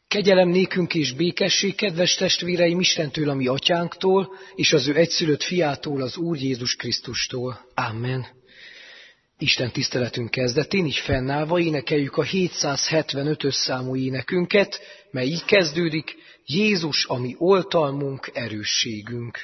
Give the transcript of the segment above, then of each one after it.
Kegyelem nékünk és békesség, kedves testvéreim, Istentől, a mi atyánktól, és az ő egyszülött fiától, az Úr Jézus Krisztustól. Amen. Isten tiszteletünk kezdetén így fennállva énekeljük a 775-ös számú énekünket, mely így kezdődik: Jézus, a mi oltalmunk, erősségünk.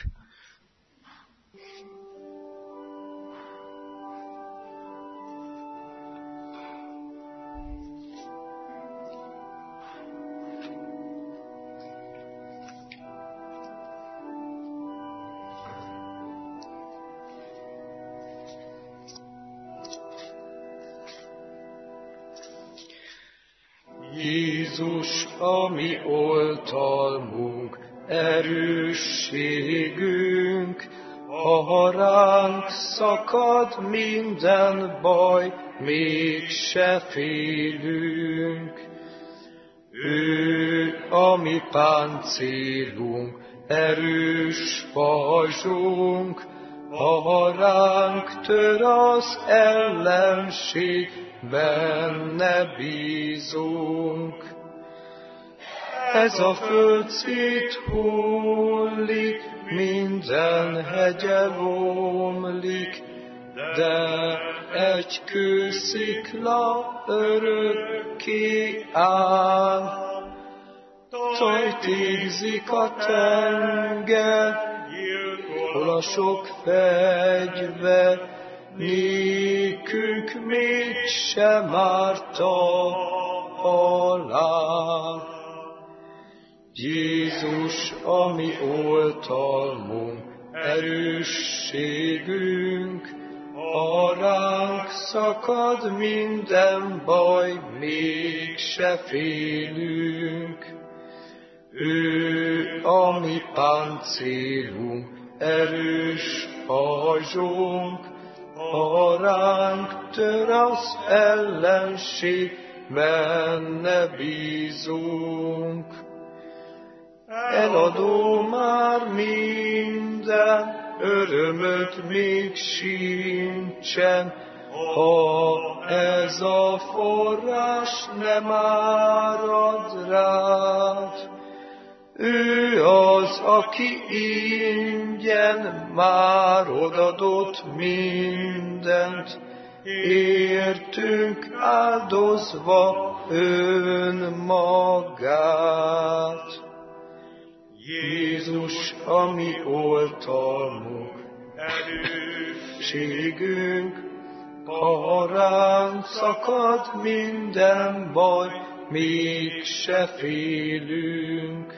Jézus, a mi oltalmunk, erősségünk, ha ránk szakad minden baj, mégse félünk. Ő a mi páncélunk, erős pajzsunk, ha ránk tör az ellenség, benne bízunk. Ez a föld széthullik, minden hegye omlik, de egy kőszikla örökké áll. Tajtékzik a tenger, hol a sok fegyver, nékünk mégsem árt a halál. Jézus, a mi oltalmunk, erősségünk, ha ránk szakad minden baj, mégse félünk. Ő a mi páncélunk, erős pajzsunk, ha ránk tör az ellenség, benne bízunk. Eladó már minden, örömöt még sincsen, ha ez a forrás nem árad rád. Ő az, aki ingyen már odadott mindent, értünk áldozva önmagát. Jézus, a mi oltalmunk, erősségünk, ha ránk szakad minden baj, mégse félünk.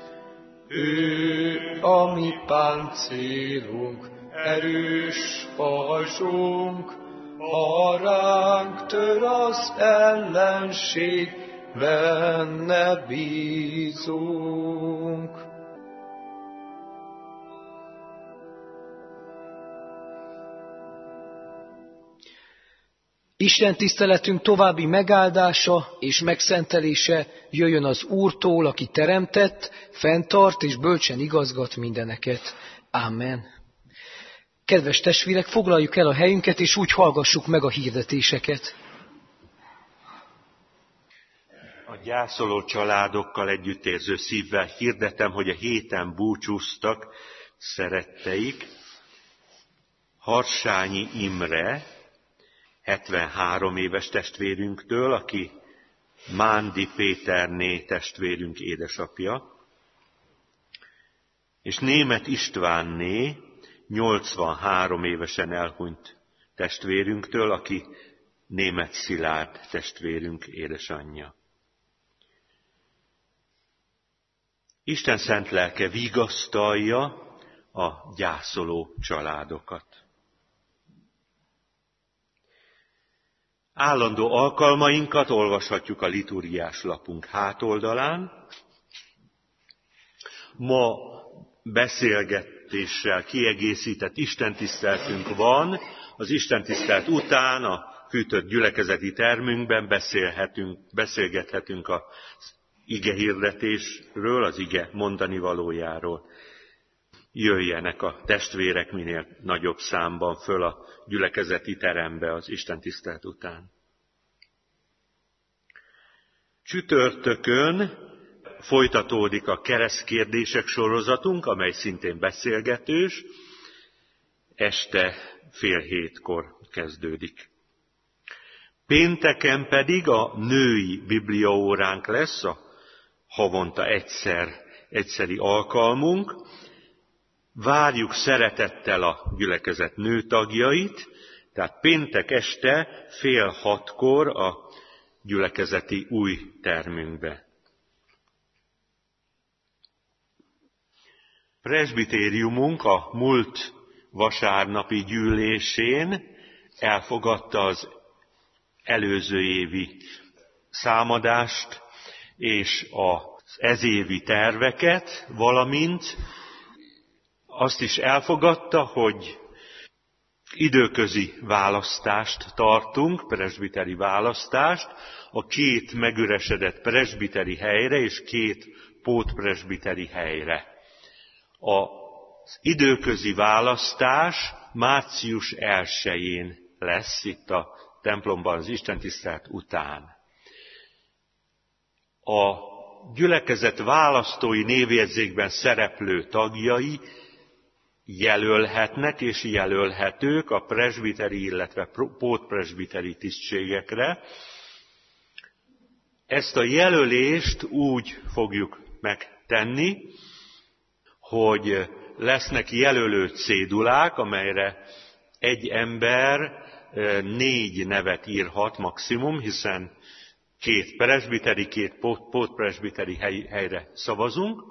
Ő a mi páncélunk, erős pajzsunk, ha ránk tör az ellenség, benne bízunk. Isten tiszteletünk további megáldása és megszentelése jöjjön az Úrtól, aki teremtett, fenntart és bölcsen igazgat mindeneket. Amen. Kedves testvérek, foglaljuk el a helyünket, és úgy hallgassuk meg a hirdetéseket. A gyászoló családokkal együttérző szívvel hirdetem, hogy a héten búcsúztak szeretteik. Harsányi Imre, 73 éves testvérünktől, aki Mándi Péterné testvérünk édesapja, és Németh Istvánné, 83 évesen elhunyt testvérünktől, aki Németh Szilárd testvérünk édesanyja. Isten szent lelke vigasztalja a gyászoló családokat. Állandó alkalmainkat olvashatjuk a liturgiás lapunk hátoldalán. Ma beszélgetéssel kiegészített istentiszteltünk van. Az istentisztelt után a fűtött gyülekezeti termünkben beszélgethetünk az ige hirdetésről, az ige mondani valójáról. Jöjjenek a testvérek minél nagyobb számban föl a gyülekezeti terembe az istentisztelt után. Csütörtökön folytatódik a keresztkérdések sorozatunk, amely szintén beszélgetős, este 6:30 kezdődik. Pénteken pedig a női bibliaóránk lesz, a havonta egyszeri alkalmunk. Várjuk szeretettel a gyülekezet nőtagjait, tehát péntek este 5:30 a gyülekezeti új termünkbe. Presbitériumunk a múlt vasárnapi gyűlésén elfogadta az előző évi számadást és az ezévi terveket, valamint azt is elfogadta, hogy időközi választást tartunk, presbiteri választást, a 2 megüresedett presbiteri helyre és 2 pótpresbiteri helyre. Az időközi választás március 1-én lesz itt a templomban az istentisztelet után. A gyülekezet választói névjegyzékben szereplő tagjai jelölhetnek és jelölhetők a presbiteri, illetve pótpresbiteri tisztségekre. Ezt a jelölést úgy fogjuk megtenni, hogy lesznek jelölő cédulák, amelyre egy ember 4 nevet írhat maximum, hiszen 2 presbiteri, 2 pótpresbiteri helyre szavazunk.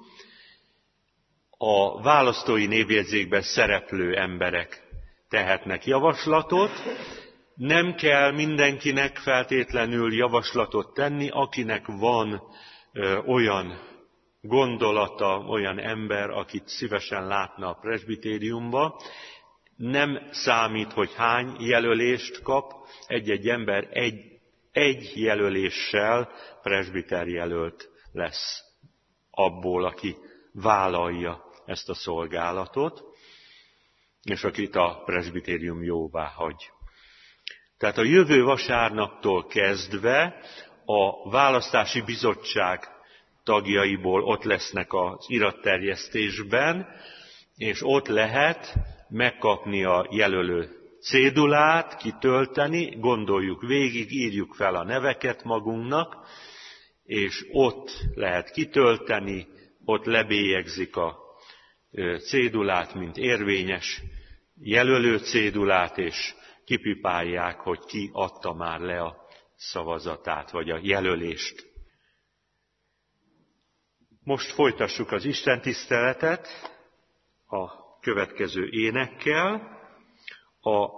A választói névjegyzékben szereplő emberek tehetnek javaslatot. Nem kell mindenkinek feltétlenül javaslatot tenni, akinek van olyan gondolata, olyan ember, akit szívesen látna a presbitériumba. Nem számít, hogy hány jelölést kap, egy-egy ember egy jelöléssel presbiter jelölt lesz abból, aki vállalja ezt a szolgálatot, és akit a presbitérium jóvá hagy. Tehát a jövő vasárnaptól kezdve a választási bizottság tagjaiból ott lesznek az iratterjesztésben, és ott lehet megkapni a jelölő cédulát, kitölteni, gondoljuk végig, írjuk fel a neveket magunknak, és ott lehet kitölteni, ott lebélyegzik a cédulát, mint érvényes jelölő cédulát, és kipipálják, hogy ki adta már le a szavazatát, vagy a jelölést. Most folytassuk az istentiszteletet a következő énekkel. A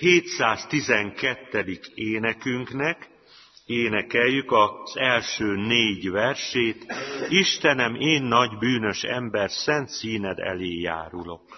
712. énekünknek énekeljük az első 4 versét. Istenem, én nagy bűnös ember, szent színed elé járulok.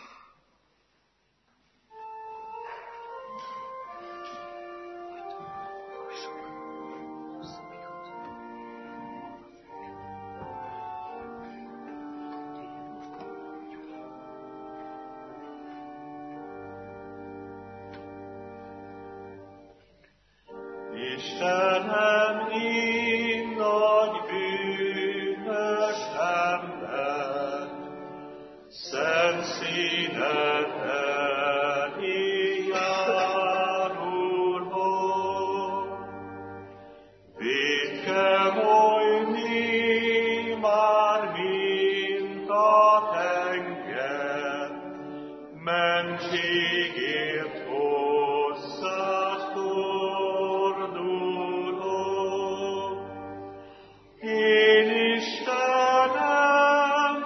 Istenem, én nagy bűnös ember, szent színed elé járulok. Vétkem olyni már, mint a tenger, mentségért hozzád fordulok. Én Istenem,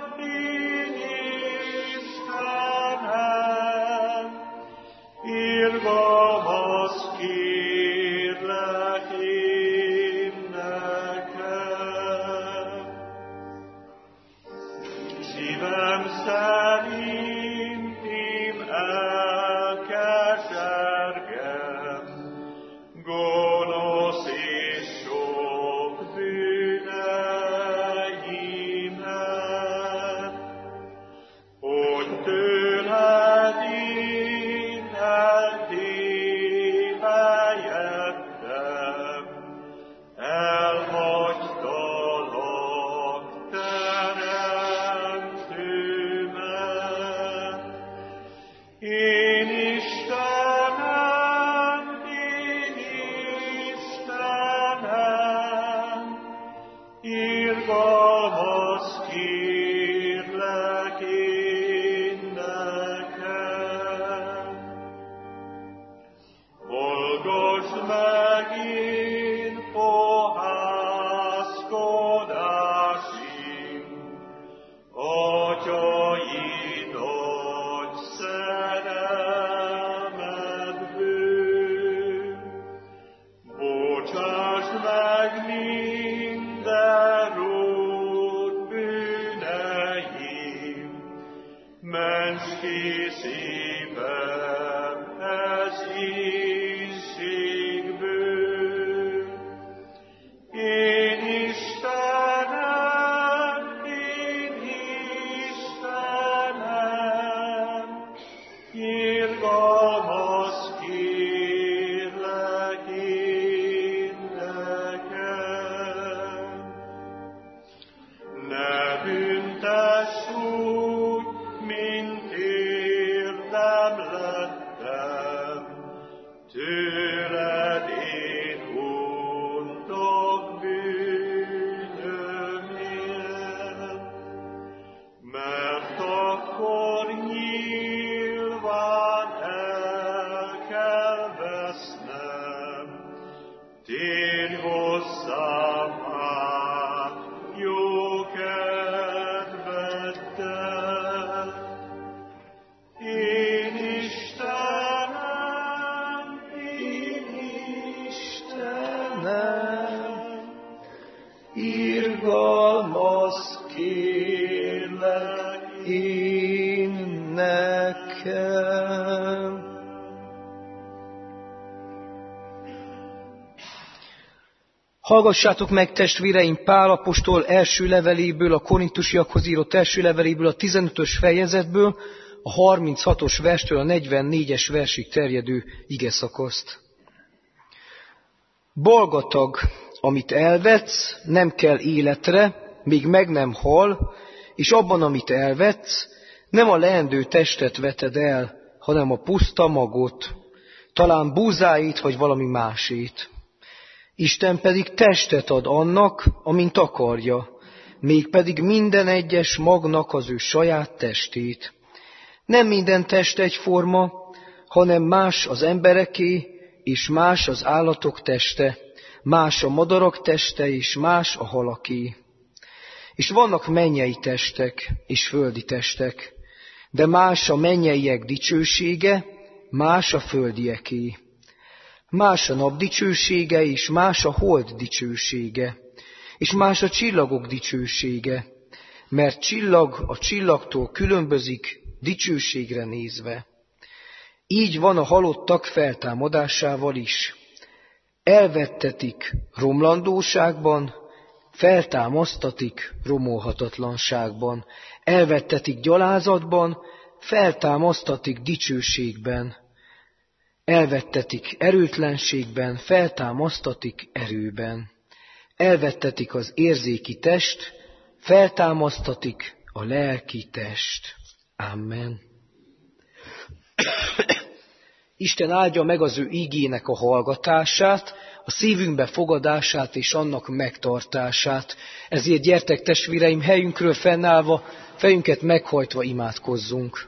irgalmaz kérlek én neked. Szívem szerint én elkesergem, gonosz és sok bűneimet, hogy tőled én eltévejettem, elhagytalak te lelki szívem ez ínségből. Én Istenem, irgalmaz kérlek én nekem. Ne büntess úgy, mint érdem lettem, tőled én hundok bűnömért, mert akkor nyilván el kell vesznem, térj hozzám át jó kedveddel. Én Istenem, irgalmaz kérlek én nekem. Hallgassátok meg, testvéreim, Pál apostol első leveléből, a korintusiakhoz írott első leveléből, a 15-ös fejezetből, a 36-os verstől a 44-es versig terjedő igeszakaszt. Balgatag, amit elvetsz, nem kell életre, míg meg nem hal, és abban, amit elvetsz, nem a leendő testet veted el, hanem a puszta magot, talán búzáit vagy valami másét. Isten pedig testet ad annak, amint akarja, mégpedig minden egyes magnak az ő saját testét. Nem minden test egyforma, hanem más az embereké, és más az állatok teste, más a madarak teste, és más a halaké. És vannak mennyei testek, és földi testek, de más a mennyeiek dicsősége, más a földieké. Más a nap dicsősége, és más a hold dicsősége, és más a csillagok dicsősége, mert csillag a csillagtól különbözik dicsőségre nézve. Így van a halottak feltámadásával is. Elvettetik romlandóságban, feltámasztatik romolhatatlanságban. Elvettetik gyalázatban, feltámasztatik dicsőségben. Elvettetik erőtlenségben, feltámasztatik erőben. Elvettetik az érzéki test, feltámasztatik a lelki test. Amen. Isten áldja meg az ő ígének a hallgatását, a szívünkbe fogadását és annak megtartását. Ezért gyertek, testvéreim, helyünkről fennállva, fejünket meghajtva imádkozzunk.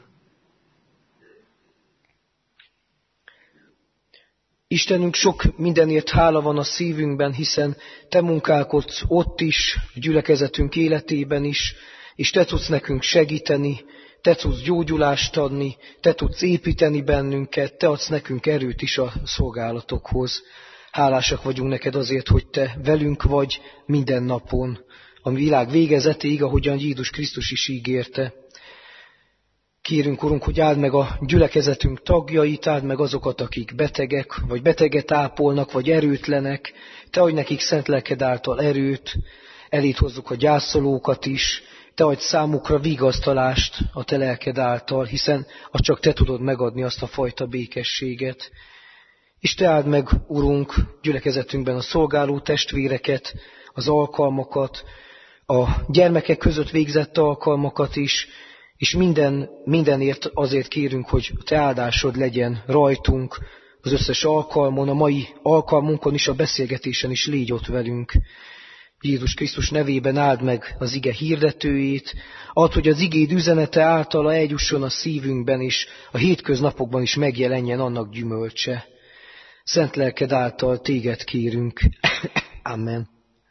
Istenünk, sok mindenért hála van a szívünkben, hiszen Te munkálkodsz ott is, a gyülekezetünk életében is, és Te tudsz nekünk segíteni, Te tudsz gyógyulást adni, Te tudsz építeni bennünket, Te adsz nekünk erőt is a szolgálatokhoz. Hálásak vagyunk neked azért, hogy Te velünk vagy minden napon, a világ végezetéig, ahogyan Jézus Krisztus is ígérte. Kérünk, Urunk, hogy áld meg a gyülekezetünk tagjait, áld meg azokat, akik betegek, vagy beteget ápolnak, vagy erőtlenek. Te adj nekik szent lelked által erőt, eléd hozzuk a gyászolókat is. Te adj számukra vigasztalást a Te lelked által, hiszen azt csak Te tudod megadni, azt a fajta békességet. És Te áld meg, Urunk, gyülekezetünkben a szolgáló testvéreket, az alkalmakat, a gyermekek között végzett alkalmakat is, és mindenért azért kérünk, hogy Te áldásod legyen rajtunk, az összes alkalmon, a mai alkalmunkon is, a beszélgetésen is légy ott velünk. Jézus Krisztus nevében áld meg az ige hirdetőjét, add, hogy az igéd üzenete általa eljusson a szívünkben, és a hétköznapokban is megjelenjen annak gyümölcse. Szent lelked által téged kérünk. Amen.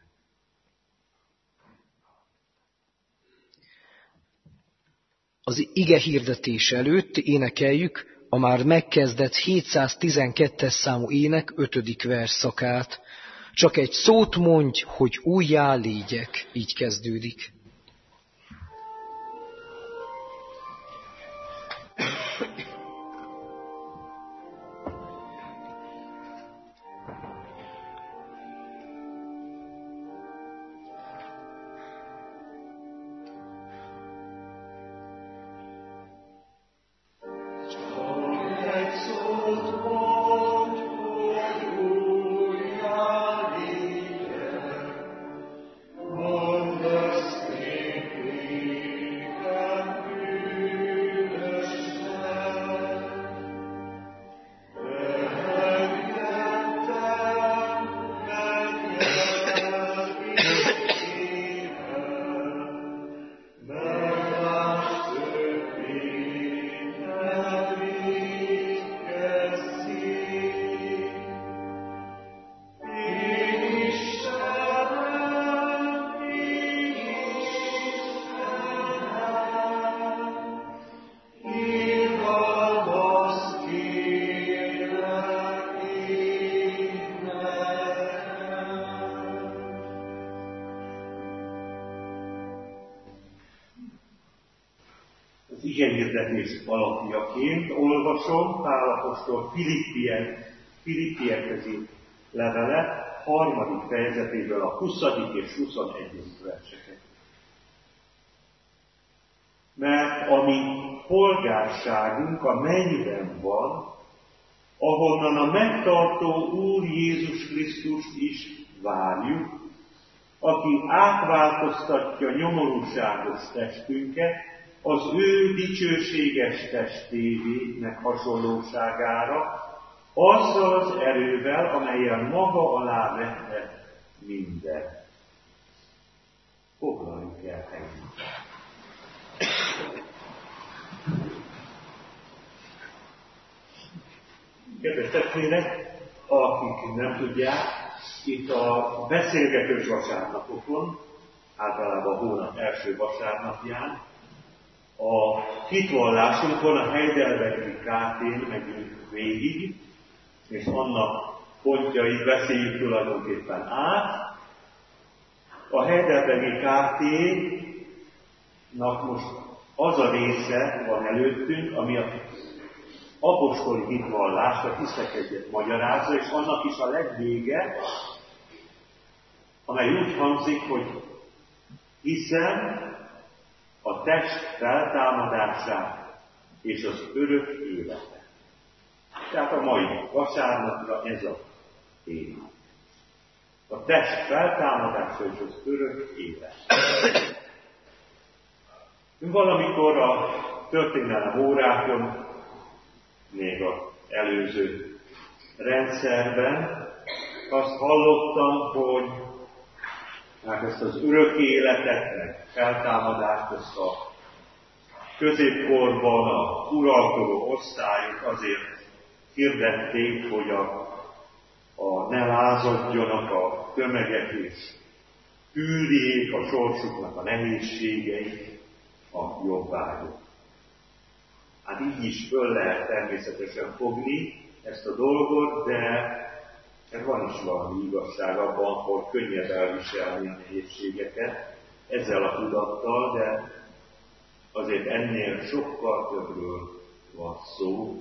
Az ige hirdetés előtt énekeljük a már megkezdett 712-es számú ének 5. versszakát. Csak egy szót mondj, hogy újjá légyek. Így kezdődik. igehirdetés alapjaként olvasom Pál apostol Filippiekhez írt levele 3. fejezetéből a 20. és 21. verseket. Mert a mi polgárságunk a mennyben van, ahonnan a megtartó Úr Jézus Krisztust is várjuk, aki átváltoztatja nyomorúságos testünket az ő dicsőséges testének hasonlóságára, azzal az erővel, amelyen maga alá vette mindent. Foglaljuk el helyünket. Kedves testvérek, akik nem tudják, itt a beszélgetős vasárnapokon, általában a hónap első vasárnapján, a hitvallásunkon a Heidelbergi KT-n megyünk végig, és annak pontjait beszéljük tulajdonképpen át. A Heidelbergi KT-nak most az a része van előttünk, ami a apostoli hitvallást, a hiszekegyet magyarázza, és annak is a legvége, amely úgy hangzik, hogy hiszem a test feltámadását és az örök életet. Tehát a mai vasárnapra ez a téma. A test feltámadása és az örök élet. Valamikor a történelem órákon, még az előző rendszerben azt hallottam, hogy hát ezt az örök életet, meg feltámadást, ezt a középkorban a uralkodó osztályok azért hirdették, hogy ne lázadjanak a tömegek, és tűrjék a sorsuknak a nehézségeit, a jobbágyok. Hát így is föl lehet természetesen fogni ezt a dolgot, de van is valami igazság abban, hogy könnyebb elviselni a nehézségeket ezzel a tudattal, de azért ennél sokkal többről van szó.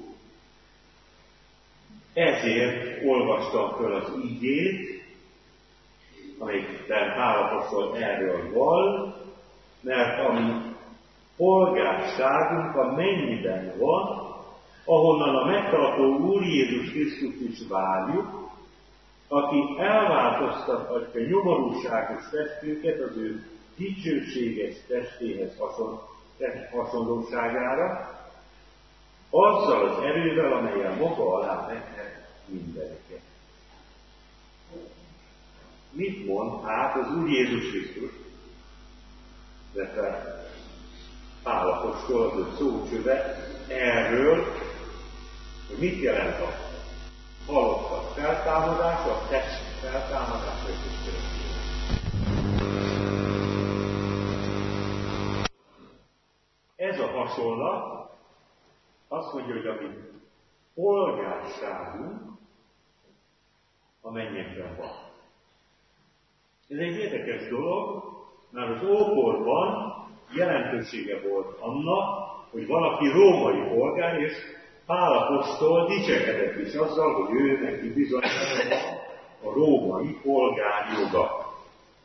Ezért olvastam föl az igét, amelyikben Pál apostol erről val, mert a mi polgárságunk a mennyiben van, ahonnan a megtartó Úr Jézus Krisztust is várjuk, aki elváltoztathatja nyomorúságos testünket az ő dicsőséges testéhez hasonlóságára, azzal az erővel, amelyen maga alá vette mindeneket. Mit mond hát az Úr Jézus Krisztus, illetve Pál apostol, az ő szócsöve erről, hogy mit jelent a halottak feltámadása, a test feltámadása és az örök élet. Ez a hasonlat azt mondja, hogy a mi polgárságunk a mennyekben van. Ez egy érdekes dolog, mert az ókorban jelentősége volt annak, hogy valaki római polgár, és Pál apostol dicsekedett is azzal, hogy ő neki bizony a római polgárjoga.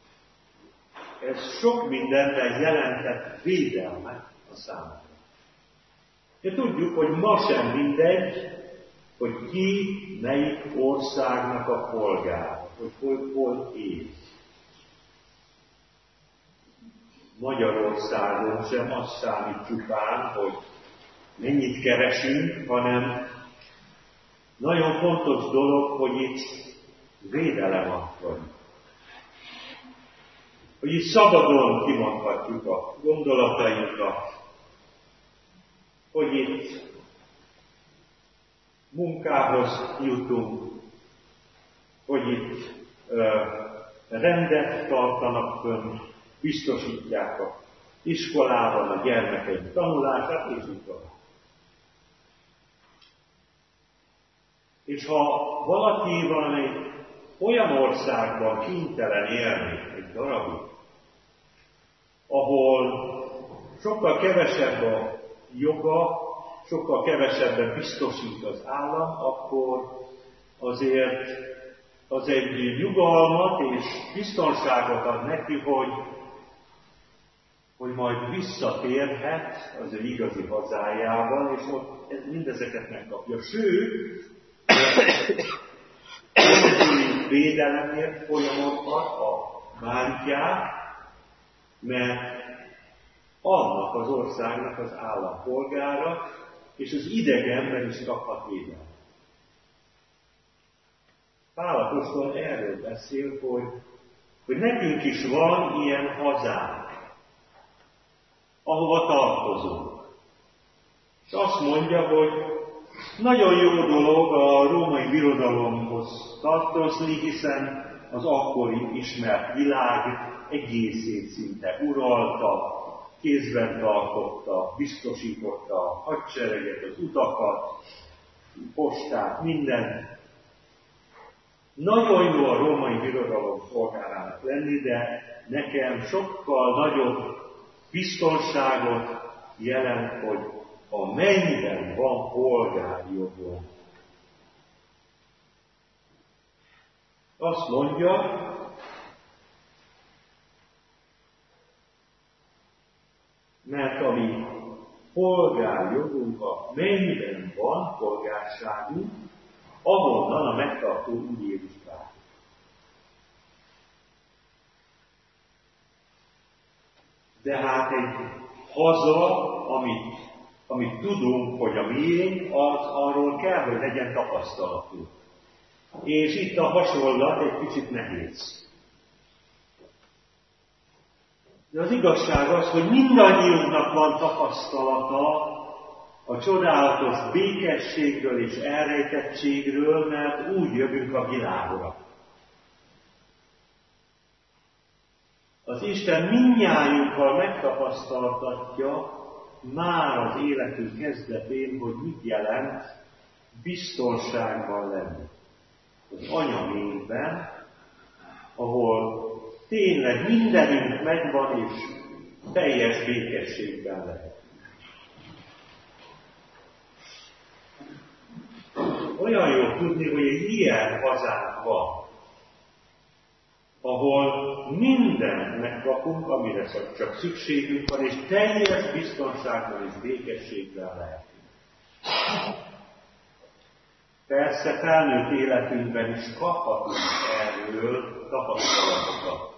Ez sok mindenben jelentett védelmet a számára. De tudjuk, hogy ma sem mindegy, hogy ki melyik országnak a polgár, hogy hol él. Magyarországon sem az számít csupán, hogy mennyit keresünk, hanem nagyon fontos dolog, hogy itt védelem van. Hogy itt szabadon kimondhatjuk a gondolatainkat, hogy itt munkához jutunk, hogy itt rendet tartanak fönn, biztosítják a iskolában a gyermekeink tanulását, és így tovább. És ha valaki valamelyik olyan országban kénytelen élni egy darabig, ahol sokkal kevesebb a joga, sokkal kevesebben biztosít az állam, akkor azért az egy nyugalmat és biztonságot ad neki, hogy majd visszatérhet az ő igazi hazájában, és ott mindezeket megkapja. Sőt, védelemért folyamodhat a bántják, mert annak az országnak az állampolgára, és az idegenben is kaphat védelmet. Pál apostol erről beszél, hogy nekünk is van ilyen hazánk, ahova tartozunk. És azt mondja, hogy nagyon jó dolog a római birodalomhoz tartozni, hiszen az akkori ismert világ egészét szinte uralta, kézben tartotta, biztosította a hadsereget, az utakat, postát, mindent. Nagyon jó a római birodalom szolgálának lenni, de nekem sokkal nagyobb biztonságot jelent, hogy a mennyben van polgári jogom. Azt mondja, mert a mi polgárjogunk a mennyben van, polgárságunk, ahonnan a megtartó Úr Jézus vár. De hát egy haza, amit tudunk, hogy a miénk, arról kell, hogy legyen tapasztalatunk. És itt a hasonlat egy kicsit nehéz. De az igazság az, hogy mindannyiunknak van tapasztalata a csodálatos békességről és elrejtettségről, mert úgy jövünk a világra. Az Isten mindnyájunkkal megtapasztaltatja már az életünk kezdetén, hogy mit jelent biztonságban lenni. Az anyamékben, ahol tényleg mindenünk megvan és teljes békességben lehet. Olyan jó tudni, hogy egy ilyen hazánk van, ahol mindent megkapunk, amire csak szükségünk van, és teljes biztonságban és békességben lehet. Persze felnőtt életünkben is kaphatunk erről tapasztalatokat.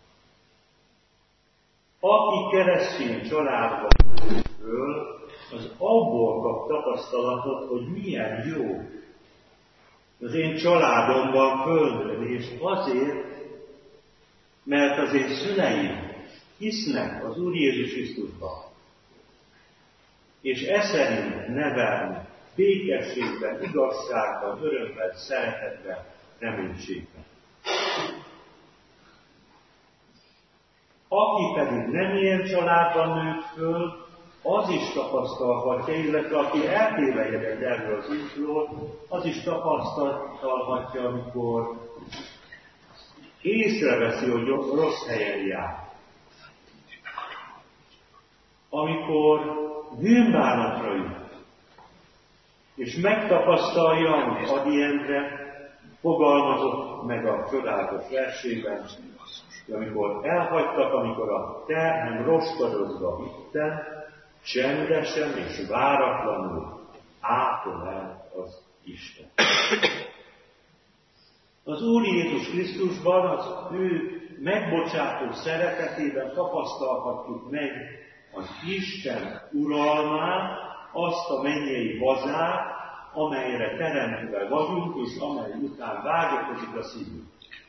Aki keresztény családban nőről, az abból kap tapasztalatot, hogy milyen jó az én családomban fölnőni, és azért, mert az én szüleim hisznek az Úr Jézus Krisztusban, és szerint nevelni békességben, igazságban, örömben, szeretetben, reménységben. Aki pedig nem ilyen családban nőtt föl, az is tapasztalhatja, illetve aki eltévejedett erről az útról, az is tapasztalhatja, amikor észreveszi, hogy rossz helyen jár. Amikor bűnbánatra jut, és megtapasztalja, amit Ady Endre fogalmazott meg a csodálatos versében, amikor elhagytak, amikor a terhem roskadozva itten, csendesen és váratlanul átölelt az Isten. Az Úr Jézus Krisztusban, az ő megbocsátó szeretetében tapasztalhatjuk meg az Isten uralmát, azt a mennyei hazát, amelyre teremtve vagyunk, és amely után vágyakozik a szívünk.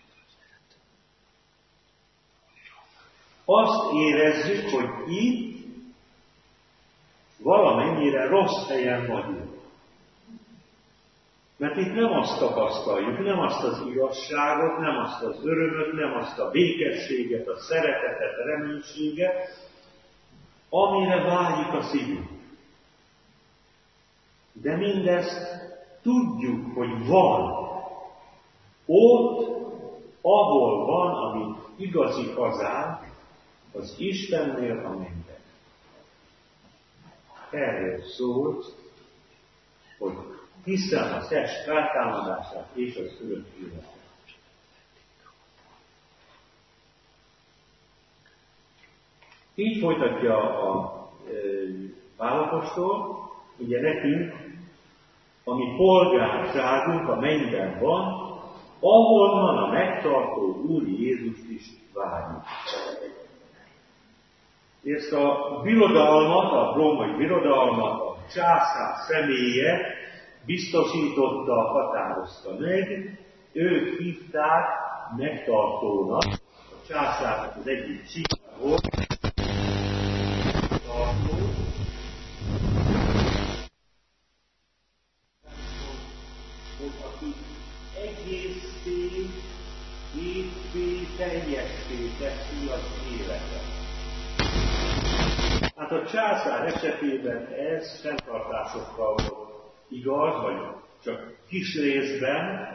Azt érezzük, hogy itt valamennyire rossz helyen vagyunk. Mert itt nem azt tapasztaljuk, nem azt az igazságot, nem azt az örömöt, nem azt a békességet, a szeretetet, a reménységet, amire vágyik a szívünk. De mindezt tudjuk, hogy van. Ott, ahol van, ami igazi hazánk, az Istennél a mennyben. erről szólt, hogy hiszem a test feltámadását és az örök életet. Így folytatja a Pál apostol, ugye nekünk, ami polgárságunk a mennyben van, ahonnan a megtartó Úr Jézust is várjuk. Ezt a birodalmat, a római birodalmat a császár személye biztosította, határozta meg, ők hívták megtartónak, a császárnak az egyik síkja volt, aki egészé, évvé, teljesé teszi az életet. Hát a császár esetében ez fenntartásokkal volt igaz, vagy csak kis részben,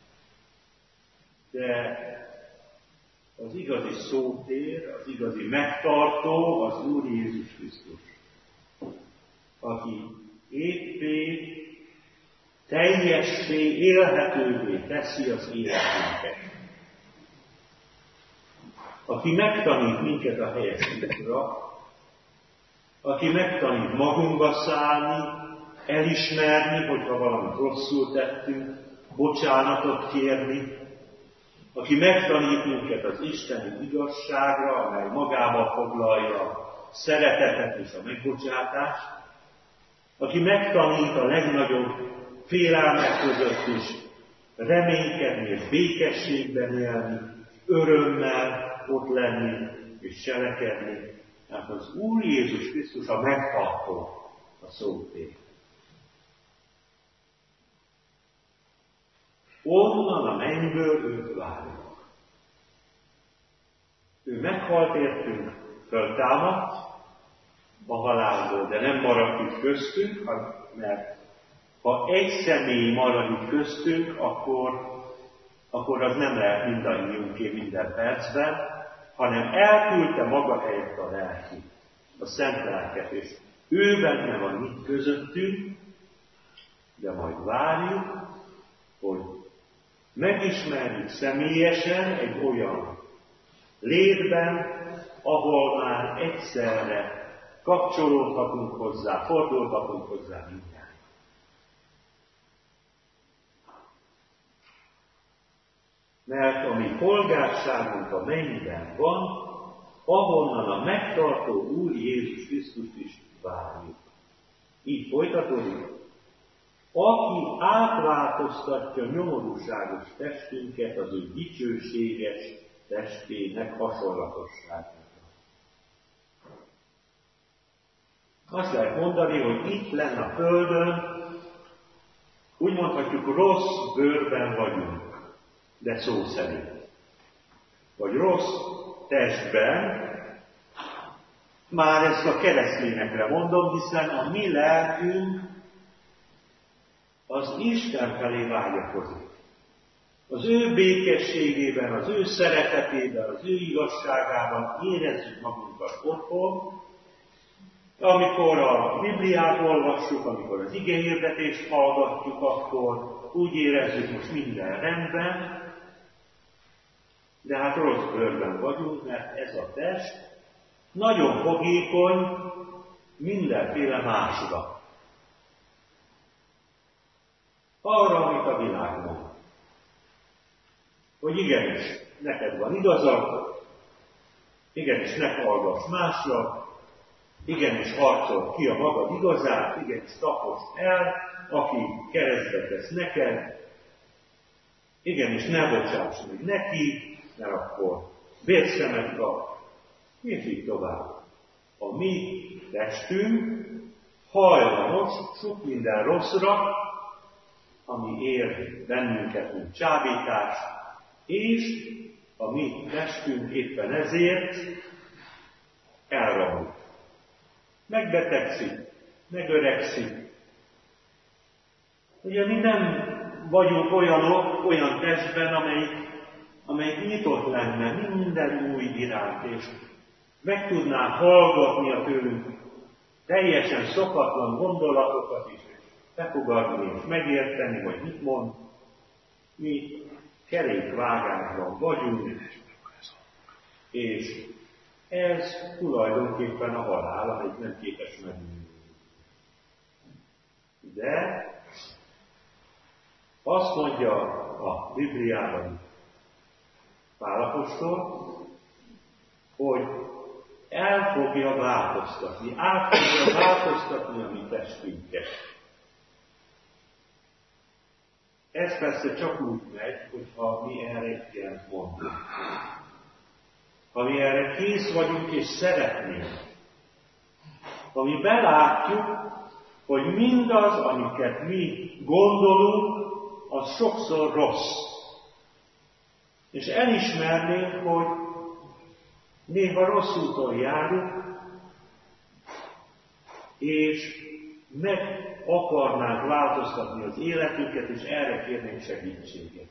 de az igazi szótér, az igazi megtartó az Úr Jézus Krisztus, aki éppé, teljessé, élhetővé teszi az életünket. Aki megtanít minket a helyes útra, aki megtanít magunkba szállni, elismerni, hogyha valamit rosszul tettünk, bocsánatot kérni, aki megtanít minket az isteni igazságra, amely magába foglalja a szeretetet és a megbocsátást, aki megtanít a legnagyobb félelmek között is reménykedni és békességben élni, örömmel ott lenni és cselekedni. Tehát az Úr Jézus Krisztus a megtartó a szótér. Onnan a mennyből őt várjuk. Ő meghalt értünk, föltámadt a halálból, de nem maradt itt köztünk, mert ha egy személy marad itt köztünk, akkor az nem lehet mindannyiunké minden percben, hanem elküldte maga helyett a lelkit, a szent lelket, és ő benne van itt közöttünk, de majd várjuk, hogy megismerjük személyesen egy olyan létben, ahol már egyszerre kapcsolódhatunk hozzá, fordulhatunk hozzá mindjárt. Mert a mi polgárságunk a mennyben van, ahonnan a megtartó Úr Jézus Krisztust is várjuk. Így folytatódik. Aki átváltoztatja nyomorúságos testünket az ő dicsőséges testének hasonlatosságára. Azt lehet mondani, hogy itt lenne a Földön, úgy mondhatjuk, rossz bőrben vagyunk, de szó szerint. Vagy rossz testben, már ezt a keresztényekre mondom, hiszen a mi lelkünk az Isten felé vágyakozik. Az ő békességében, az ő szeretetében, az ő igazságában érezzük magunkat otthon, amikor a Bibliát olvassuk, amikor az igehirdetést hallgatjuk, akkor úgy érezzük, most minden rendben, de hát rossz bőrben vagyunk, mert ez a test nagyon fogékony mindenféle másra. Arra, amit a világ mond. Hogy igenis, neked van igazad, igenis ne hallgass másra, igenis harcol ki a magad igazát, igenis taposd el, aki keresztbe tesz neked, igenis ne bocsáss meg neki, mert akkor vérszemet kap, és így tovább. A mi testünk hajlamos sok minden rosszra, ami ér bennünket, mint csábítás, és a mi testünk éppen ezért elromlik. Megbetegszik, megöregszik. Ugye mi nem vagyunk olyanok, olyan testben, amelyik nyitott lenne minden új iránt, és meg tudná hallgatni a tőlünk teljesen szokatlan gondolatokat is befogadni és megérteni, hogy mit mond. Mi kerékvágásban vagyunk, és ez tulajdonképpen a halál, amelyik nem képes megművelni. De azt mondja a Bibliában Pál apostol, hogy el fogja változtatni, át fogja változtatni a mi testünket. Ez persze csak úgy megy, hogyha mi erre igent mondunk. Ha mi erre kész vagyunk és szeretnénk. Ha mi belátjuk, hogy mindaz, amiket mi gondolunk, az sokszor rossz. És elismernénk, hogy néha rossz úton járunk, és meg akarnánk változtatni az életünket, és erre kérnénk segítséget.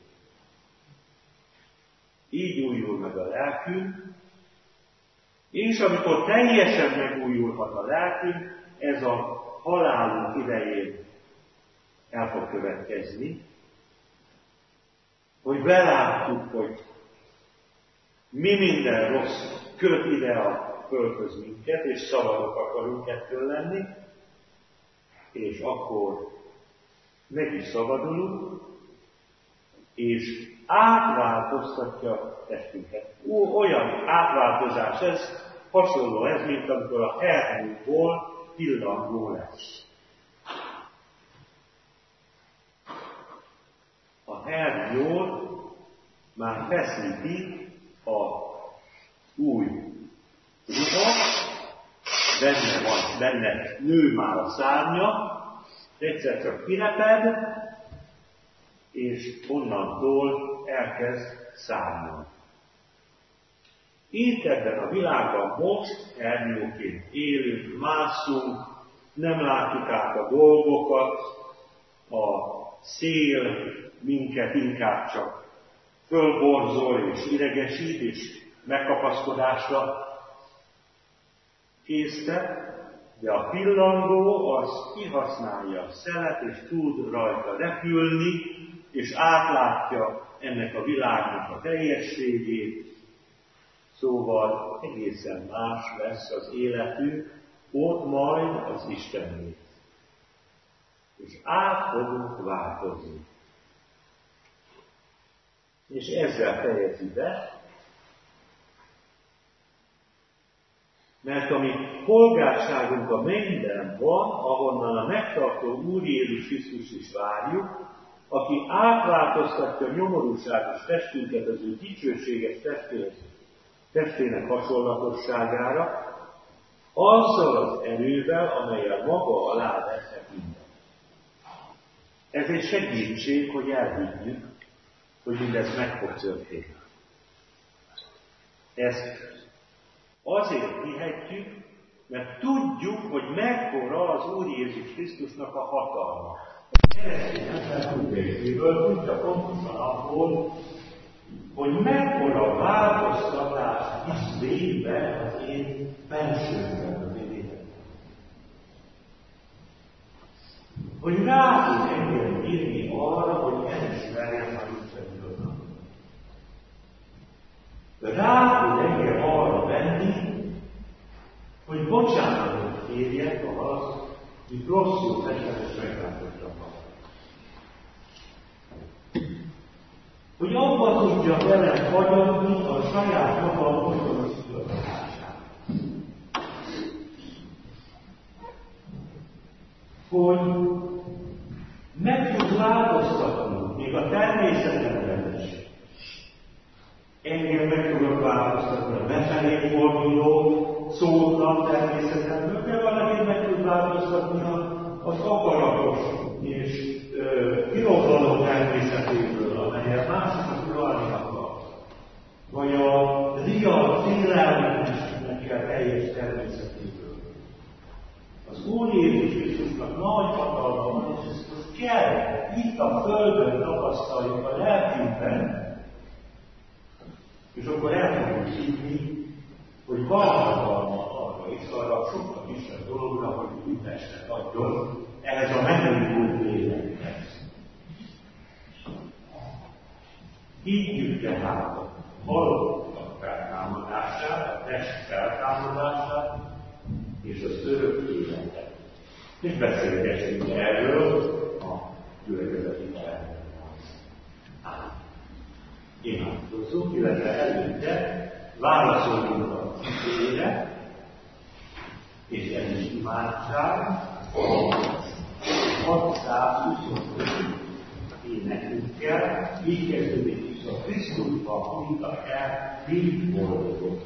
Így újul meg a lelkünk, és amikor teljesen megújulhat a lelkünk, ez a halálunk idején el fog következni, hogy belátjuk, hogy mi minden rossz köt ide a földhöz minket, és szabadok akarunk ettől lenni, és akkor meg is szabadulunk, és átváltoztatja a testünket. Olyan átváltozás ez, hasonló ez, mint amikor a hernyóból pillangó lesz. A hernyót már feszíti a új ruha, benne nő már a szárnya, egyszer csak kireped, és onnantól elkezd szárnyalni. Itt ebben a világban most hernyóként élünk, mászunk, nem látjuk át a dolgokat, a szél minket inkább csak fölborzol és idegesít, és megkapaszkodásra késztet, de a pillangó az kihasználja a szelet, és tud rajta repülni, és átlátja ennek a világnak a teljességét. Szóval egészen más lesz az életünk, ott majd az Istenné. És át fogunk változni. És ezzel fejezi be, mert a mi polgárságunk a mennyben van, ahonnan a megtartó Úr Jézus Krisztus is várjuk, aki átváltoztatja a nyomorúságos testünket az ő dicsőséges testének hasonlatosságára, azzal az erővel, amellyel maga alá veszek mindent. Ez egy segítség, hogy elhiggyük, hogy mindez meg fog történni. Ezt azért hihetjük, mert tudjuk, hogy mekkora az Úr Jézus Krisztusnak a hatalma. A keresztény ember tudja pontosan abból, hogy mekkora változtatást is végbe az én bensőmben, az én életemben. Hogy rá tud engem írni arra, hogy elismerjem a Istenről. Rá tud engem arra venni, hogy bocsánatot kérjek az, hogy rosszul esetleg meglátottam magam. Hogy abba tudja velem hagyatni a saját magam otthonosítását. Hogy meg tud változtatni még a természetemben is. Engem meg tudok változtatni a befelé forduló szótlan természetemből, de valaki meg tud változtatni az akaratos és irodalom természetéből, amelyel másoknak uralni akar. Vagy a riad, félelmetességnek teljes természetéből. Az Úr Jézus Krisztusnak nagy hatalma van, és ezt kell itt a Földön tapasztaljuk a lelkünkben, és akkor el fogjuk hívni, hogy van hatalma arra, arra is, arra sokkal kisebb dologra, hogy üdvesset adjon ehhez a megújult lélekhez. Higgyük tehát a halottak feltámadását, a test feltámadását és az örök életet. És beszélgessünk erről a gyülekezeti teremben. Imádkozzunk, illetve előtte válaszoljunk a igére, és ez is imádság, 625 énekünkkel, így kezdődik is a Krisztusban hívtak el, mint boldogok.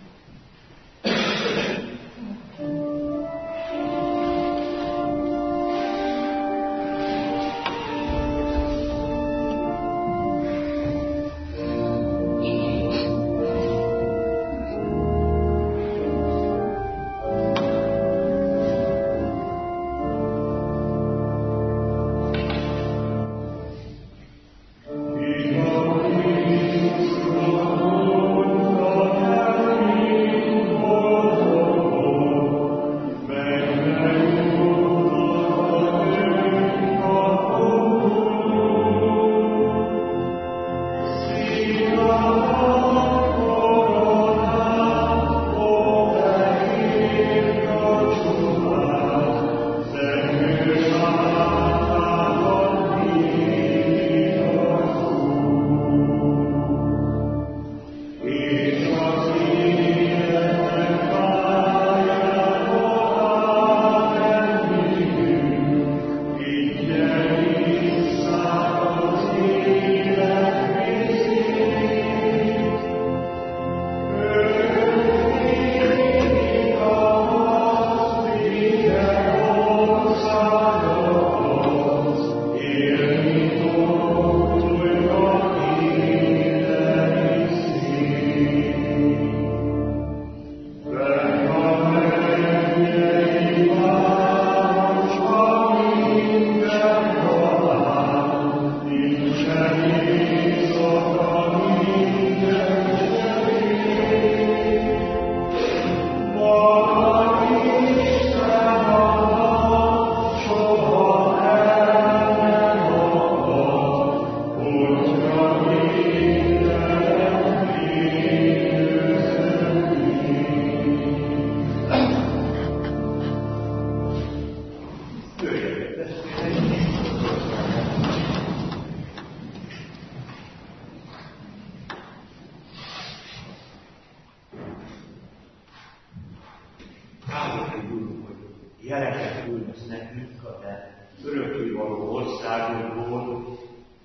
Jeleket küldesz nekünk a te örökkévaló országunkból,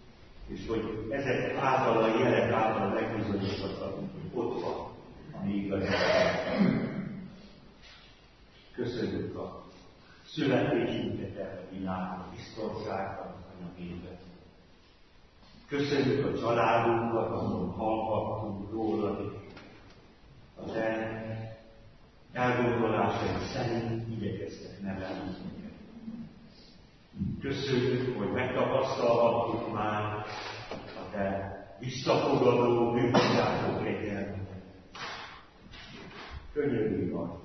és hogy ezek által a jelek által megbizonyosodhatunk, hogy ott van a mi igazságunk. Köszönjük a születésünket erre a világra, a biztonságban, anyagévet. Köszönjük a családunkat, ahol hallgattunk rólad, a te elgondolásaid szerint igyekeztek nevelni minket. Köszönjük, hogy megtapasztalhatjuk már a te visszafogadó, bűnbizátó kegyelmet. Könyörülj rajtunk.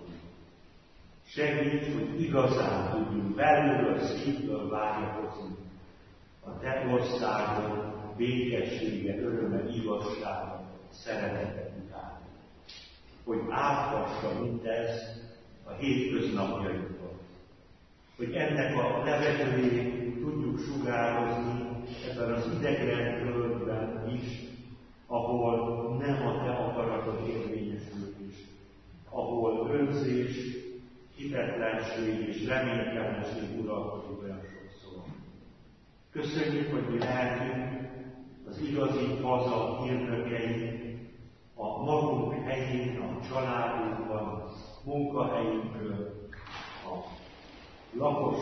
Segíts, hogy igazán tudjunk belülről, szívből vágyakozni a te országon békessége, öröme, igazsága, szeretete után. Hogy áthassa mindez a hétköznapjainkat. Hogy ennek a levetőjét tudjuk sugározni ebben az idegen földben is, ahol nem a te akaratod érvényesül is, ahol önzés, hitetlenség és reménytelenség uralkodik olyan sokszor. Köszönjük, hogy mi lehetünk az igazi haza hírnökei, a magunk helyén, a családunkban, munkahelyünkön, a lakos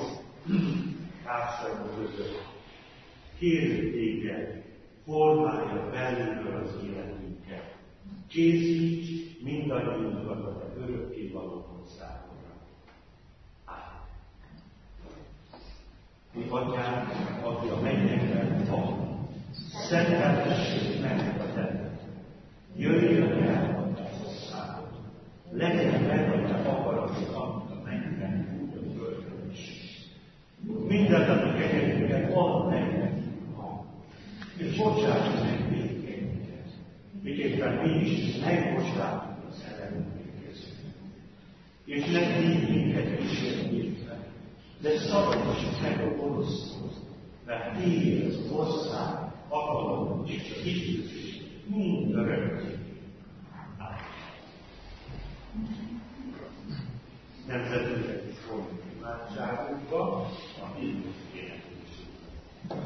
társaink között. Kérjük téged, formálja belülről az életünket. Készíts mindannyiunkat a te örökkévaló országodra. Ámen. Mi atyánk, aki a mennyekben van, szenteltessék meg a te. Jöjjön el a te országod. Legyen meg a te akarat, szépen mi is megbocsátunk az ellenségeket. És ne így minket kísérjétve, de szabadítsuk meg a gonosztól, mert tiéd az ország, hatalom és a dicsőség mind örökké. Nemzetünknek is folyunk imádságunkba, a hívjuk éneklésünkbe.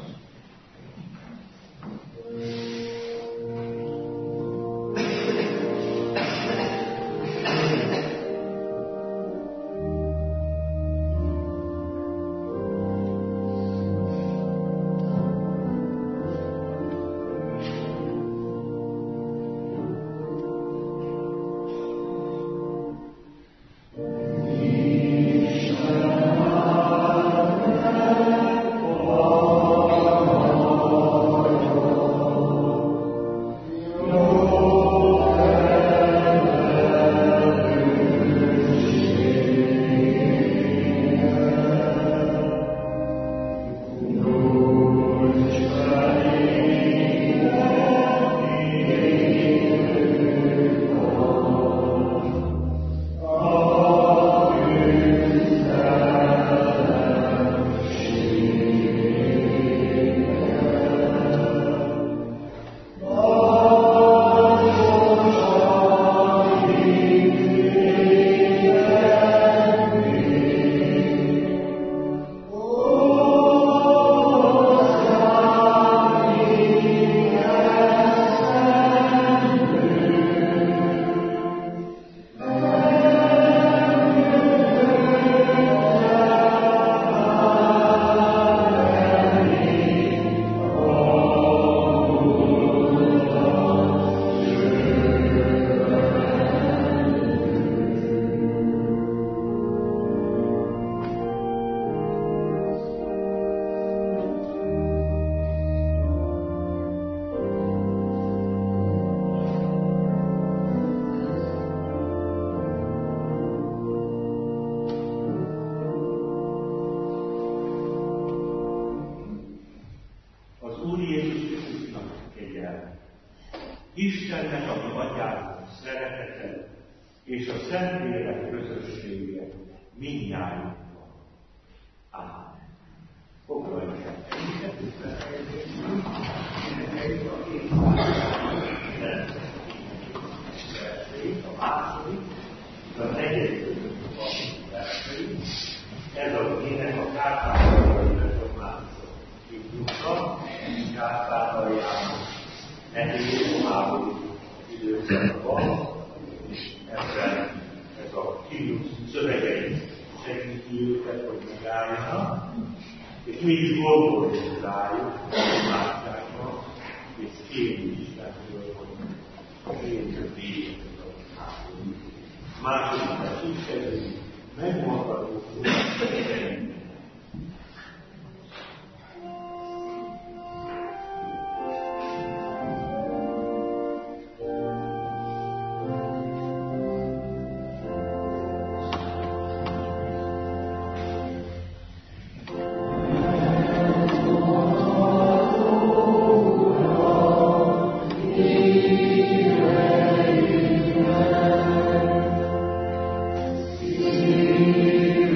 Istennek, ami Atyának szeretete, és a Szentlélek közössége mindnyájunkban. Ámen. Foglaljuk el. A második, a negyedik versei. Ez az ének a Kárpátaljai reformátusok hívjukkal, Kárpátaljában nehéz háború időszakban, és ebben ez a hívjuk szövegei segíti őket, hogy megálljanak, és mi is gondoljunk rájuk, imádságban, és kérjük Istentől, hogy kérjük végig a háború. Második lesz úgy kezdődik, megmondható, hogy Amen.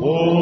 Ó,